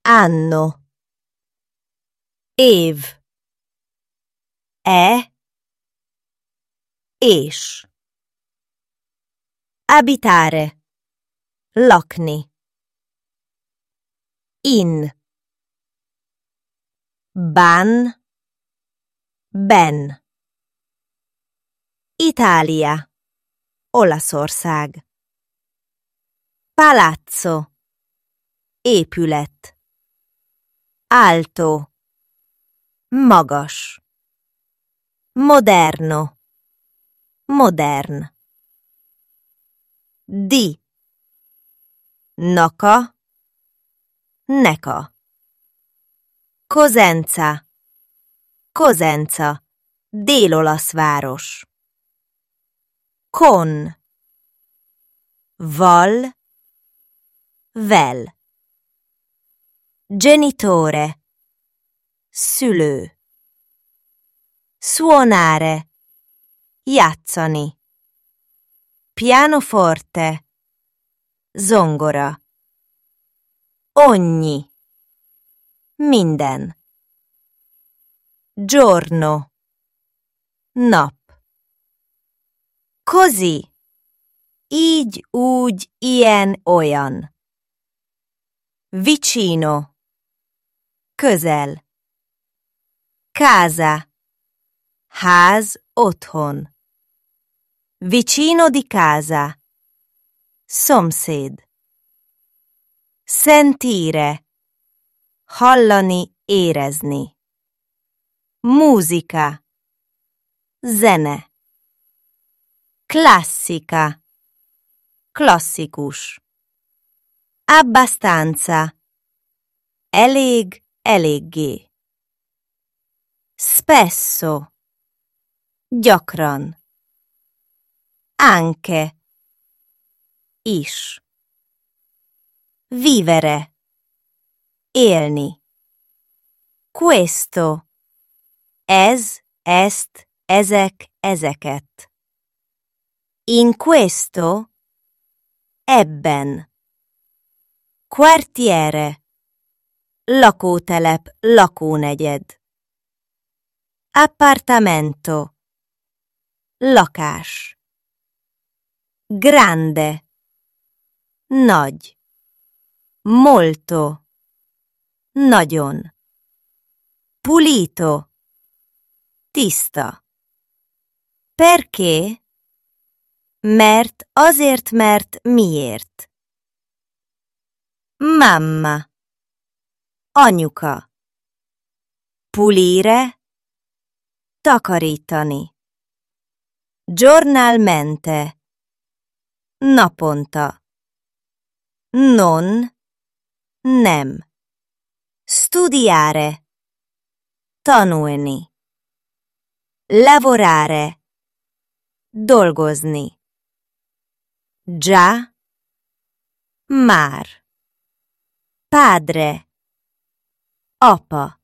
anno, év, és, abitare, lakni, in, ban, ben, Itália, Olaszország, palazzo, épület, alto, magas, moderno, modern, di, naka, neka, Cosenza, Cosenza, dél-olasz város, con, val, vel, genitore, szülő, suonare, játszani, pianoforte, zongora, ogni, minden, giorno, nap, così, így, úgy, ilyen, olyan, vicino, közel, casa, ház, otthon, vicino di casa, szomszéd, sentire, hallani, érezni, musica, zene, classica, klasszikus, abbastanza, elég, eléggé, spesso, gyakran, anche, is, vivere, élni, questo, ez, ezt, ezek, ezeket, in questo, ebben, quartiere, lakótelep, lakónegyed, appartamento, lakás, grande, nagy, molto, nagyon, pulito, tiszta. Perché? Mert, azért, mert, miért. Mamma, anyuka, pulire, takarítani, giornalmente, naponta, non, nem, studiare, tanulni, lavorare, dolgozni, già, már, padre, apa,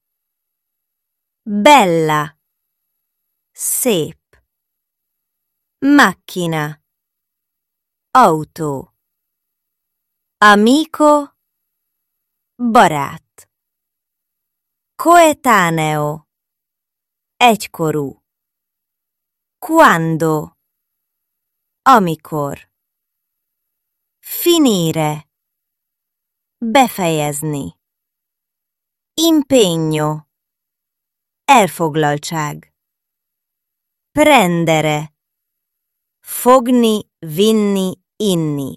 bella, szép, macchina, autó, amico, barát, coetaneo, egykorú, quando, amikor, finire, befejezni, impegno, elfoglaltság, prendere, fogni, vinni, inni,